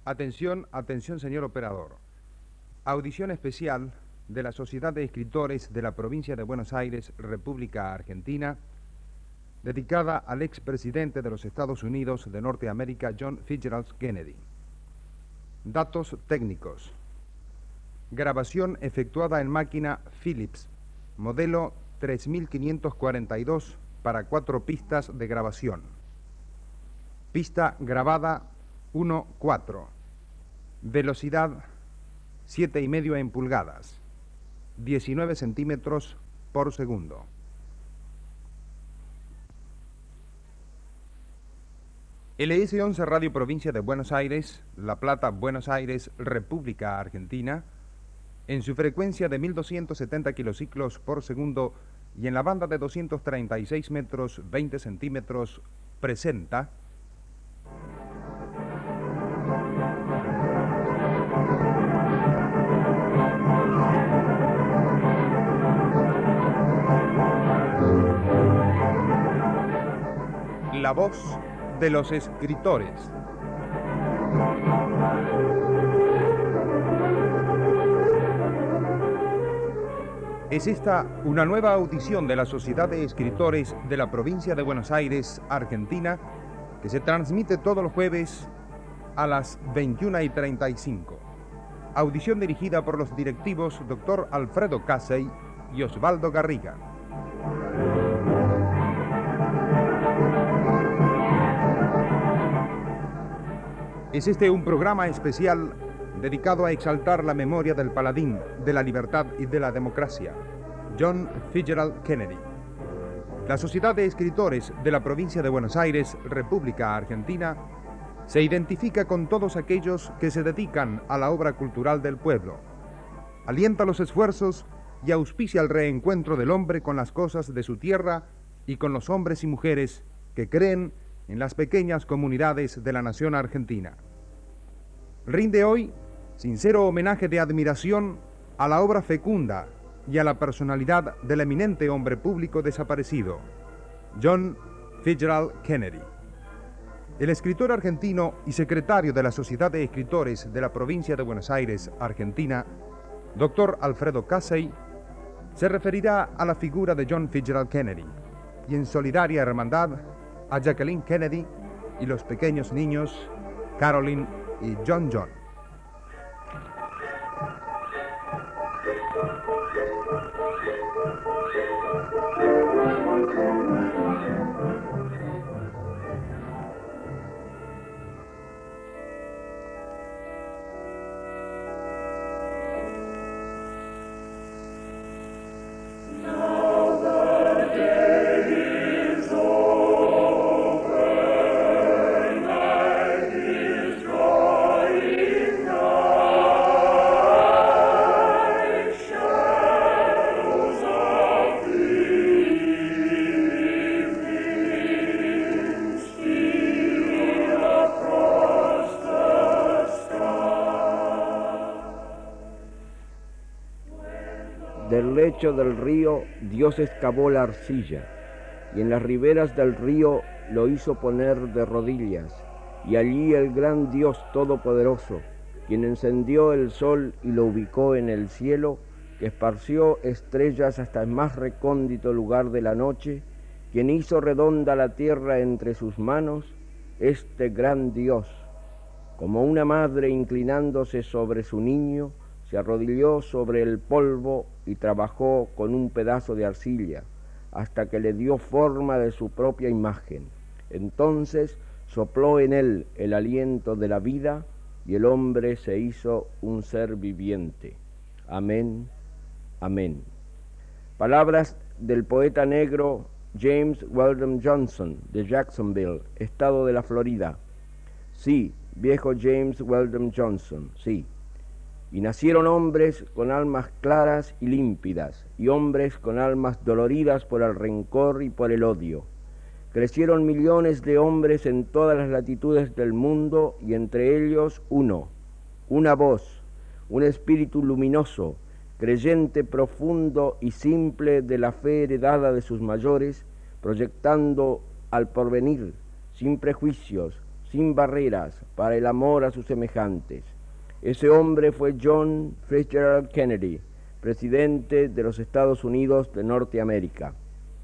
Atención, atención, señor operador. Audición especial de la Sociedad de Escritores de la Provincia de Buenos Aires, República Argentina, dedicada al expresidente de los Estados Unidos de Norteamérica, John Fitzgerald Kennedy. Datos técnicos. Grabación efectuada en máquina Philips, modelo 3542 para 4 pistas de grabación. Pista grabada 1/4. Velocidad 7,5 en pulgadas. 19 centímetros por segundo. LS11 Radio Provincia de Buenos Aires, La Plata, Buenos Aires, República Argentina, en su frecuencia de 1270 kilociclos por segundo y en la banda de 236 metros 20 centímetros, presenta La Voz de los Escritores. Es esta una nueva audición de la Sociedad de Escritores de la Provincia de Buenos Aires, Argentina, que se transmite todos los jueves a las 21:35. Audición dirigida por los directivos Dr. Alfredo Casey y Osvaldo Garriga. Es este un programa especial dedicado a exaltar la memoria del paladín de la libertad y de la democracia, John Fitzgerald Kennedy. La Sociedad de Escritores de la Provincia de Buenos Aires, República Argentina, se identifica con todos aquellos que se dedican a la obra cultural del pueblo. Alienta los esfuerzos y auspicia el reencuentro del hombre con las cosas de su tierra y con los hombres y mujeres que creen en las pequeñas comunidades de la nación argentina. Rinde hoy sincero homenaje de admiración a la obra fecunda y a la personalidad del eminente hombre público desaparecido, John Fitzgerald Kennedy. El escritor argentino y secretario de la Sociedad de Escritores de la Provincia de Buenos Aires, Argentina, Dr. Alfredo Casey, se referirá a la figura de John Fitzgerald Kennedy y en solidaria hermandad a Jacqueline Kennedy y los pequeños niños Caroline y John. Del lecho del río Dios excavó la arcilla, y en las riberas del río lo hizo poner de rodillas, y allí el gran Dios todopoderoso, quien encendió el sol y lo ubicó en el cielo, que esparció estrellas hasta el más recóndito lugar de la noche, quien hizo redonda la tierra entre sus manos, este gran Dios, como una madre inclinándose sobre su niño, se arrodilló sobre el polvo y trabajó con un pedazo de arcilla, hasta que le dio forma de su propia imagen. Entonces sopló en él el aliento de la vida, y el hombre se hizo un ser viviente. Amén, amén. Palabras del poeta negro James Weldon Johnson, de Jacksonville, estado de la Florida. Sí, viejo James Weldon Johnson, sí. Y nacieron hombres con almas claras y límpidas, y hombres con almas doloridas por el rencor y por el odio. Crecieron millones de hombres en todas las latitudes del mundo, y entre ellos uno, una voz, un espíritu luminoso, creyente profundo y simple de la fe heredada de sus mayores, proyectando al porvenir, sin prejuicios, sin barreras, para el amor a sus semejantes. Ese hombre fue John Fitzgerald Kennedy, presidente de los Estados Unidos de Norteamérica.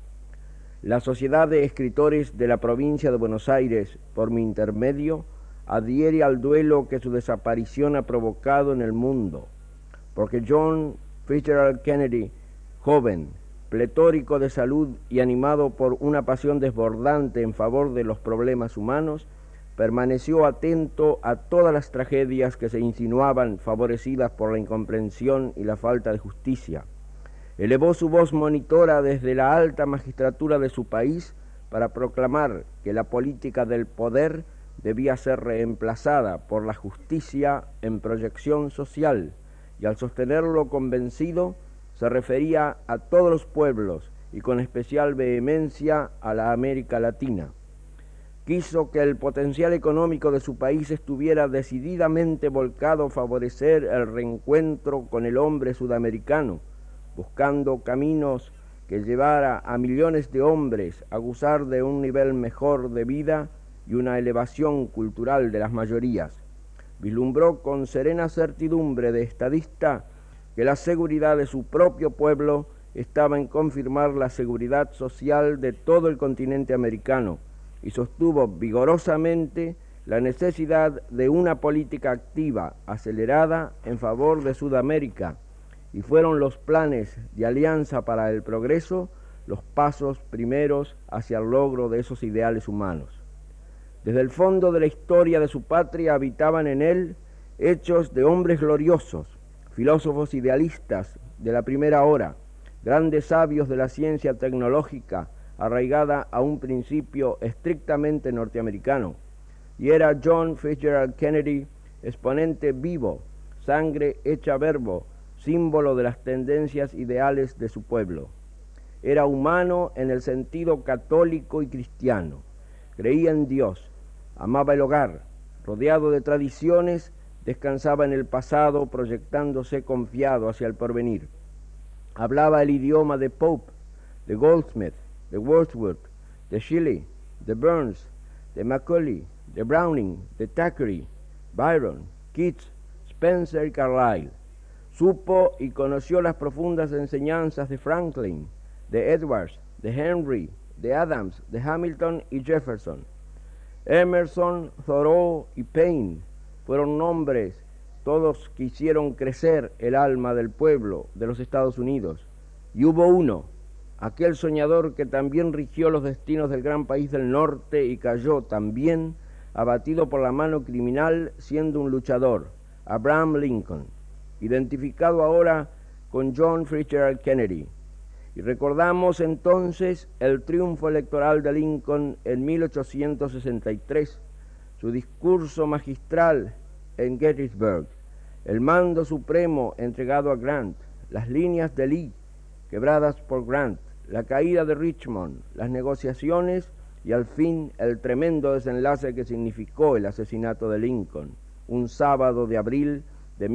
La Sociedad de Escritores de la Provincia de Buenos Aires, por mi intermedio, adhiere al duelo que su desaparición ha provocado en el mundo, porque John Fitzgerald Kennedy, joven, pletórico de salud y animado por una pasión desbordante en favor de los problemas humanos, permaneció atento a todas las tragedias que se insinuaban, favorecidas por la incomprensión y la falta de justicia. Elevó su voz monitora desde la alta magistratura de su país para proclamar que la política del poder debía ser reemplazada por la justicia en proyección social, y al sostenerlo convencido, se refería a todos los pueblos y con especial vehemencia a la América Latina. Quiso que el potencial económico de su país estuviera decididamente volcado a favorecer el reencuentro con el hombre sudamericano, buscando caminos que llevara a millones de hombres a gozar de un nivel mejor de vida y una elevación cultural de las mayorías. Vislumbró con serena certidumbre de estadista que la seguridad de su propio pueblo estaba en confirmar la seguridad social de todo el continente americano, y sostuvo vigorosamente la necesidad de una política activa, acelerada en favor de Sudamérica, y fueron los planes de alianza para el progreso los pasos primeros hacia el logro de esos ideales humanos. Desde el fondo de la historia de su patria habitaban en él hechos de hombres gloriosos, filósofos idealistas de la primera hora, grandes sabios de la ciencia tecnológica arraigada a un principio estrictamente norteamericano, y era John Fitzgerald Kennedy exponente vivo, sangre hecha verbo, símbolo de las tendencias ideales de su pueblo. Era humano en el sentido católico y cristiano, creía en Dios, amaba el hogar, rodeado de tradiciones, descansaba en el pasado proyectándose confiado hacia el porvenir. Hablaba el idioma de Pope, de Goldsmith, de Wordsworth, de Shelley, de Burns, de Macaulay, de Browning, de Thackeray, Byron, Keats, Spencer y Carlyle. Supo y conoció las profundas enseñanzas de Franklin, de Edwards, de Henry, de Adams, de Hamilton y Jefferson. Emerson, Thoreau y Paine fueron nombres, todos que hicieron crecer el alma del pueblo de los Estados Unidos. Y hubo uno, aquel soñador que también rigió los destinos del gran país del norte y cayó también, abatido por la mano criminal, siendo un luchador, Abraham Lincoln, identificado ahora con John Fitzgerald Kennedy. Y recordamos entonces el triunfo electoral de Lincoln en 1863, su discurso magistral en Gettysburg, el mando supremo entregado a Grant, las líneas de Lee quebradas por Grant, la caída de Richmond, las negociaciones y al fin el tremendo desenlace que significó el asesinato de Lincoln, un sábado de abril de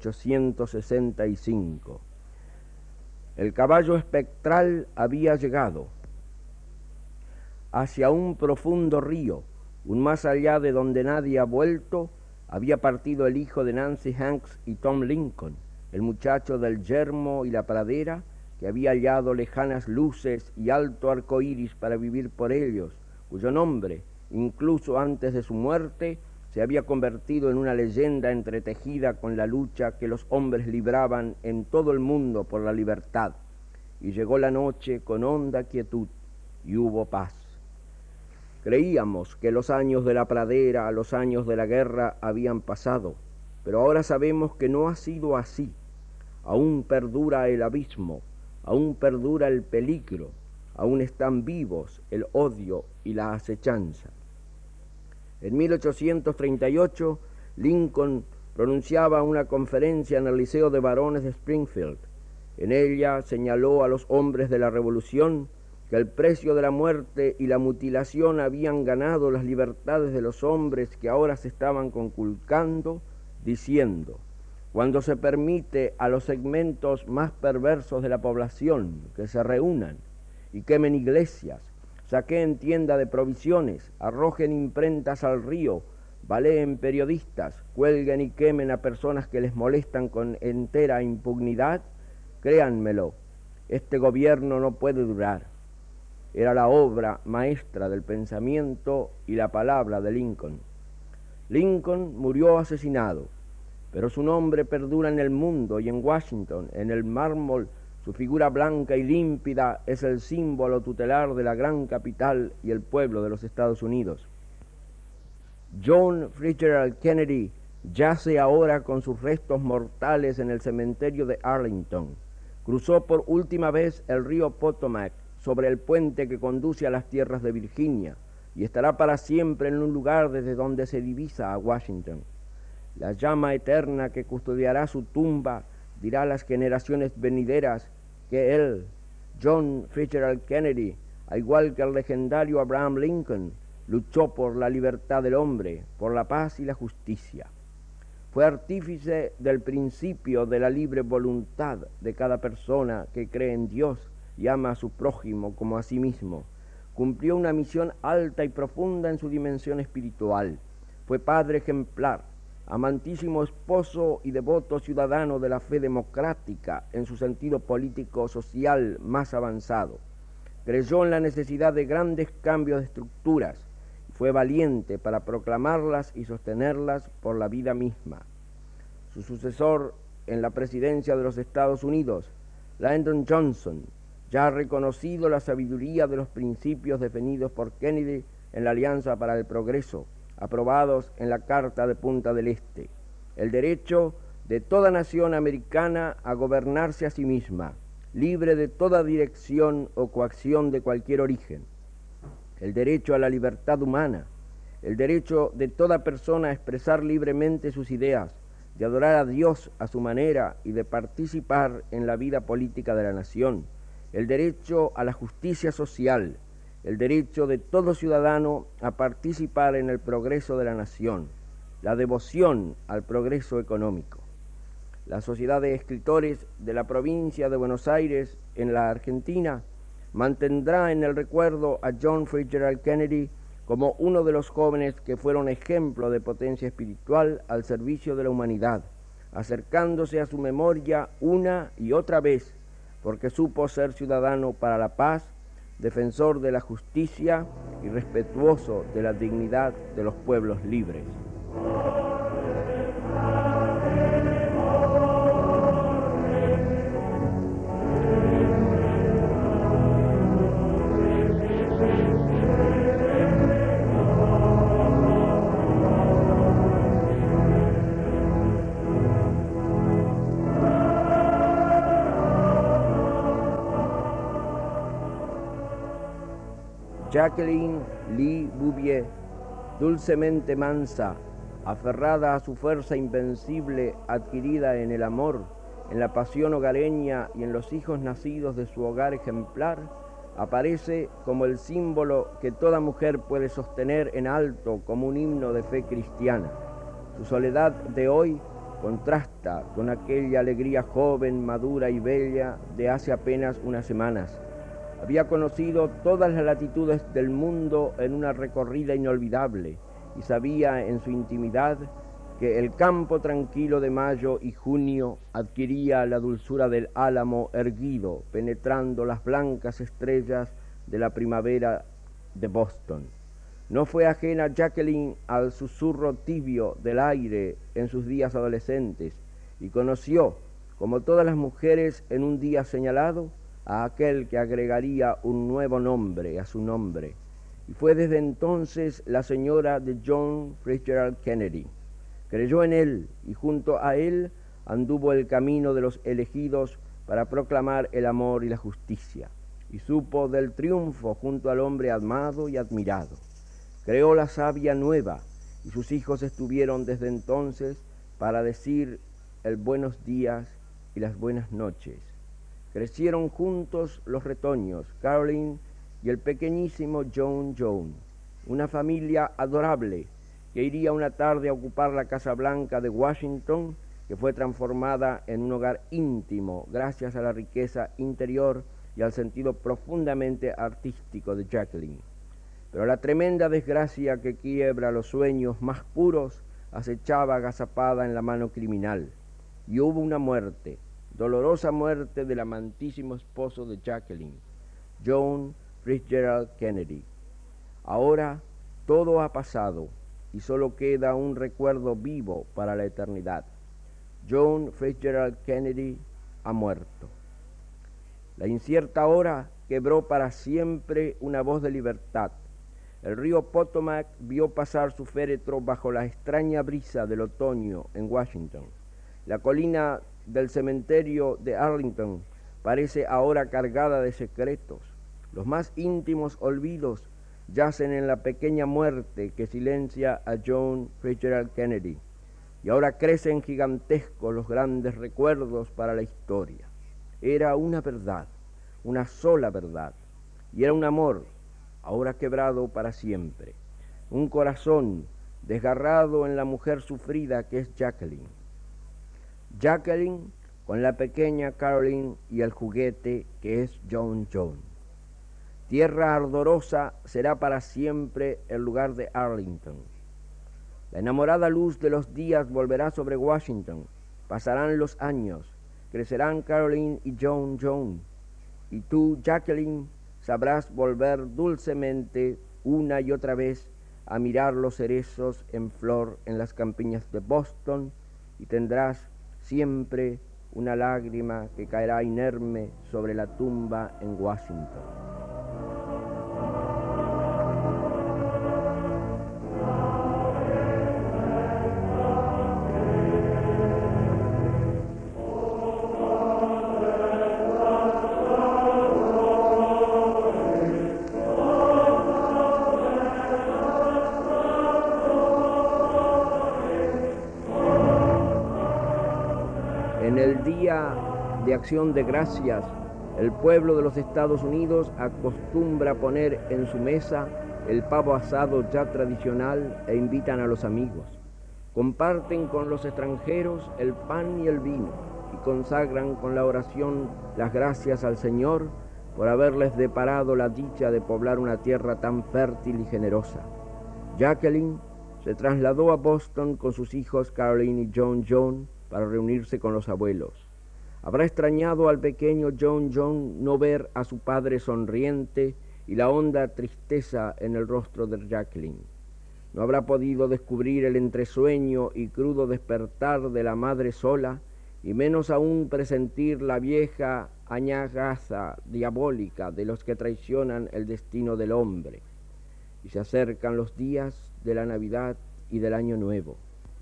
1865. El caballo espectral había llegado hacia un profundo río, un más allá de donde nadie ha vuelto. Había partido el hijo de Nancy Hanks y Tom Lincoln, el muchacho del yermo y la pradera, que había hallado lejanas luces y alto arco iris para vivir por ellos, cuyo nombre, incluso antes de su muerte, se había convertido en una leyenda entretejida con la lucha que los hombres libraban en todo el mundo por la libertad. Y llegó la noche con honda quietud y hubo paz. Creíamos que los años de la pradera, los años de la guerra habían pasado, pero ahora sabemos que no ha sido así. Aún perdura el abismo, aún perdura el peligro, aún están vivos el odio y la acechanza. En 1838, Lincoln pronunciaba una conferencia en el Liceo de Varones de Springfield. En ella señaló a los hombres de la Revolución que el precio de la muerte y la mutilación habían ganado las libertades de los hombres que ahora se estaban conculcando, diciendo: cuando se permite a los segmentos más perversos de la población que se reúnan y quemen iglesias, saqueen tienda de provisiones, arrojen imprentas al río, baleen periodistas, cuelguen y quemen a personas que les molestan con entera impunidad, créanmelo, este gobierno no puede durar. Era la obra maestra del pensamiento y la palabra de Lincoln. Lincoln murió asesinado, pero su nombre perdura en el mundo y en Washington, en el mármol. Su figura blanca y límpida es el símbolo tutelar de la gran capital y el pueblo de los Estados Unidos. John Fitzgerald Kennedy yace ahora con sus restos mortales en el cementerio de Arlington. Cruzó por última vez el río Potomac sobre el puente que conduce a las tierras de Virginia y estará para siempre en un lugar desde donde se divisa a Washington. La llama eterna que custodiará su tumba dirá a las generaciones venideras que él, John Fitzgerald Kennedy, al igual que el legendario Abraham Lincoln, luchó por la libertad del hombre, por la paz y la justicia. Fue artífice del principio de la libre voluntad de cada persona que cree en Dios y ama a su prójimo como a sí mismo. Cumplió una misión alta y profunda en su dimensión espiritual. Fue padre ejemplar, amantísimo esposo y devoto ciudadano de la fe democrática en su sentido político-social más avanzado. Creyó en la necesidad de grandes cambios de estructuras. Fue valiente para proclamarlas y sostenerlas por la vida misma. Su sucesor en la presidencia de los Estados Unidos, Lyndon Johnson, ya ha reconocido la sabiduría de los principios definidos por Kennedy en la Alianza para el Progreso, aprobados en la Carta de Punta del Este, el derecho de toda nación americana a gobernarse a sí misma, libre de toda dirección o coacción de cualquier origen, el derecho a la libertad humana, el derecho de toda persona a expresar libremente sus ideas, de adorar a Dios a su manera y de participar en la vida política de la nación, el derecho a la justicia social, el derecho de todo ciudadano a participar en el progreso de la nación, la devoción al progreso económico. La Sociedad de Escritores de la provincia de Buenos Aires, en la Argentina, mantendrá en el recuerdo a John Fitzgerald Kennedy como uno de los jóvenes que fueron ejemplo de potencia espiritual al servicio de la humanidad, acercándose a su memoria una y otra vez, porque supo ser ciudadano para la paz, defensor de la justicia y respetuoso de la dignidad de los pueblos libres. Jacqueline Lee Bouvier, dulcemente mansa, aferrada a su fuerza invencible adquirida en el amor, en la pasión hogareña y en los hijos nacidos de su hogar ejemplar, aparece como el símbolo que toda mujer puede sostener en alto como un himno de fe cristiana. Su soledad de hoy contrasta con aquella alegría joven, madura y bella de hace apenas unas semanas. Había conocido todas las latitudes del mundo en una recorrida inolvidable y sabía en su intimidad que el campo tranquilo de mayo y junio adquiría la dulzura del álamo erguido, penetrando las blancas estrellas de la primavera de Boston. No fue ajena Jacqueline al susurro tibio del aire en sus días adolescentes y conoció, como todas las mujeres en un día señalado, a aquel que agregaría un nuevo nombre a su nombre, y fue desde entonces la señora de John Fitzgerald Kennedy. Creyó en él y junto a él anduvo el camino de los elegidos para proclamar el amor y la justicia, y supo del triunfo junto al hombre amado y admirado. Creó la savia nueva, y sus hijos estuvieron desde entonces para decir el buenos días y las buenas noches. Crecieron juntos los retoños, Caroline y el pequeñísimo John, una familia adorable que iría una tarde a ocupar la Casa Blanca de Washington, que fue transformada en un hogar íntimo gracias a la riqueza interior y al sentido profundamente artístico de Jacqueline. Pero la tremenda desgracia que quiebra los sueños más puros acechaba agazapada en la mano criminal, y hubo una muerte, dolorosa muerte del amantísimo esposo de Jacqueline, John Fitzgerald Kennedy. Ahora todo ha pasado y solo queda un recuerdo vivo para la eternidad. John Fitzgerald Kennedy ha muerto. La incierta hora quebró para siempre una voz de libertad. El río Potomac vio pasar su féretro bajo la extraña brisa del otoño en Washington. La colina del cementerio de Arlington parece ahora cargada de secretos. Los más íntimos olvidos yacen en la pequeña muerte que silencia a John Fitzgerald Kennedy. Y ahora crecen gigantescos los grandes recuerdos para la historia. Era una verdad, una sola verdad, y era un amor, ahora quebrado para siempre, un corazón desgarrado en la mujer sufrida que es Jacqueline. Jacqueline con la pequeña Caroline y el juguete que es John. Tierra ardorosa será para siempre el lugar de Arlington. La enamorada luz de los días volverá sobre Washington. Pasarán los años, crecerán Caroline y John, y tú, Jacqueline, sabrás volver dulcemente una y otra vez a mirar los cerezos en flor en las campiñas de Boston, y tendrás siempre una lágrima que caerá inerme sobre la tumba en Washington. En el Día de Acción de Gracias, el pueblo de los Estados Unidos acostumbra poner en su mesa el pavo asado ya tradicional e invitan a los amigos. Comparten con los extranjeros el pan y el vino y consagran con la oración las gracias al Señor por haberles deparado la dicha de poblar una tierra tan fértil y generosa. Jacqueline se trasladó a Boston con sus hijos Caroline y John para reunirse con los abuelos. Habrá extrañado al pequeño John no ver a su padre sonriente y la honda tristeza en el rostro de Jacqueline. No habrá podido descubrir el entresueño y crudo despertar de la madre sola, y menos aún presentir la vieja añagaza diabólica de los que traicionan el destino del hombre. Y se acercan los días de la Navidad y del Año Nuevo.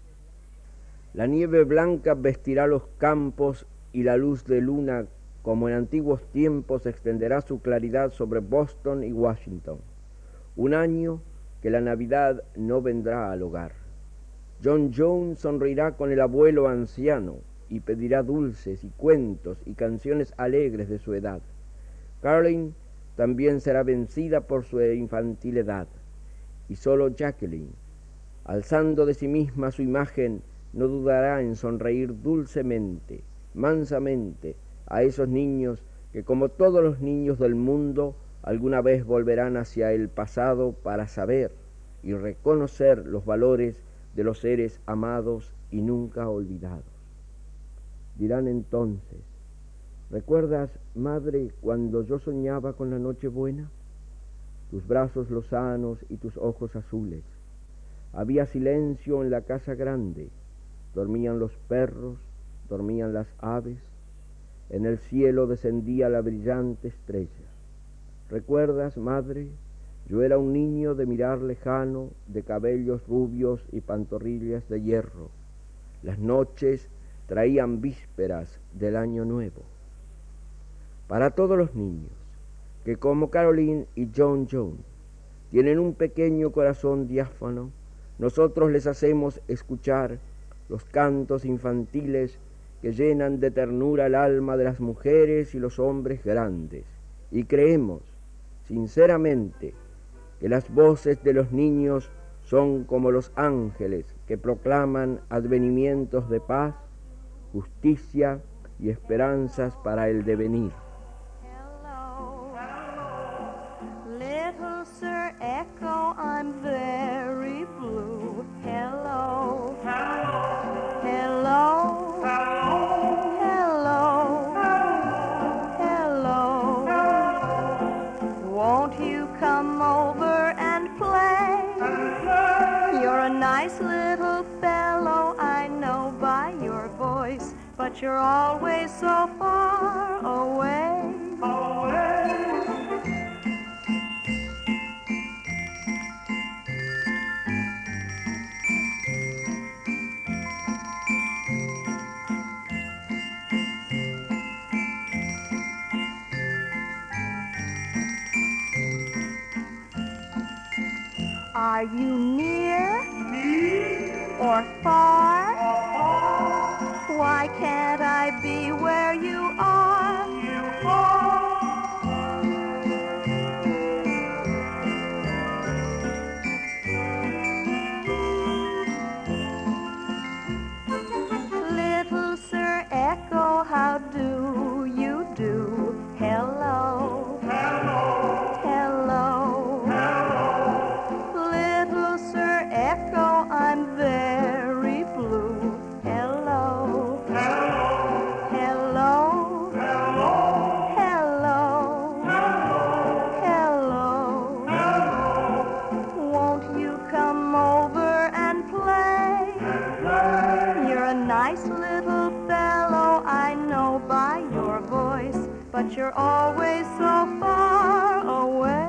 La nieve blanca vestirá los campos y la luz de luna, como en antiguos tiempos, extenderá su claridad sobre Boston y Washington. Un año que la Navidad no vendrá al hogar. John sonreirá con el abuelo anciano y pedirá dulces y cuentos y canciones alegres de su edad. Caroline también será vencida por su infantil edad, y solo Jacqueline, alzando de sí misma su imagen, no dudará en sonreír dulcemente, mansamente, a esos niños que, como todos los niños del mundo, alguna vez volverán hacia el pasado para saber y reconocer los valores de los seres amados y nunca olvidados. Dirán entonces: ¿recuerdas, madre, cuando yo soñaba con la Nochebuena? Tus brazos lozanos y tus ojos azules. Había silencio en la casa grande. Dormían los perros, dormían las aves. En el cielo descendía la brillante estrella. ¿Recuerdas, madre? Yo era un niño de mirar lejano, de cabellos rubios y pantorrillas de hierro. Las noches traían vísperas del Año Nuevo. Para todos los niños, que como Caroline y John tienen un pequeño corazón diáfano, nosotros les hacemos escuchar los cantos infantiles que llenan de ternura el alma de las mujeres y los hombres grandes, y creemos sinceramente que las voces de los niños son como los ángeles que proclaman advenimientos de paz, justicia y esperanzas para el devenir. but you're always so far away. Are you near or far? Why can't I be where you are? Little Sir Echo, how do you do? Hello. Hello. Little Sir Echo, I'm very blue. Hello. Hello. Hello. Won't you come over and play? You're a nice little fellow, I know by your voice, but you're always so far away.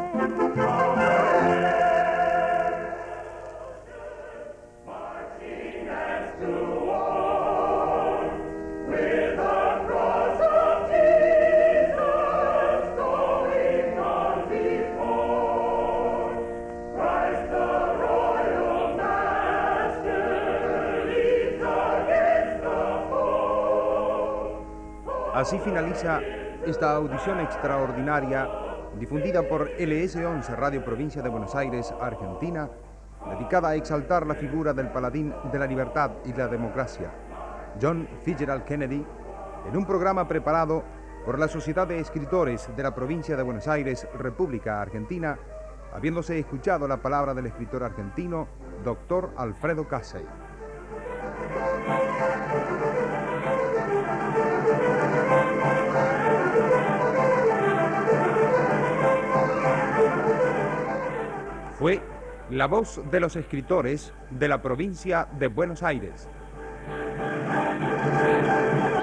Así finaliza esta audición extraordinaria difundida por LS11 Radio Provincia de Buenos Aires, Argentina, dedicada a exaltar la figura del paladín de la libertad y la democracia, John Fitzgerald Kennedy, en un programa preparado por la Sociedad de Escritores de la Provincia de Buenos Aires, República Argentina, habiéndose escuchado la palabra del escritor argentino, Dr. Alfredo Casey. Fue la voz de los escritores de la provincia de Buenos Aires.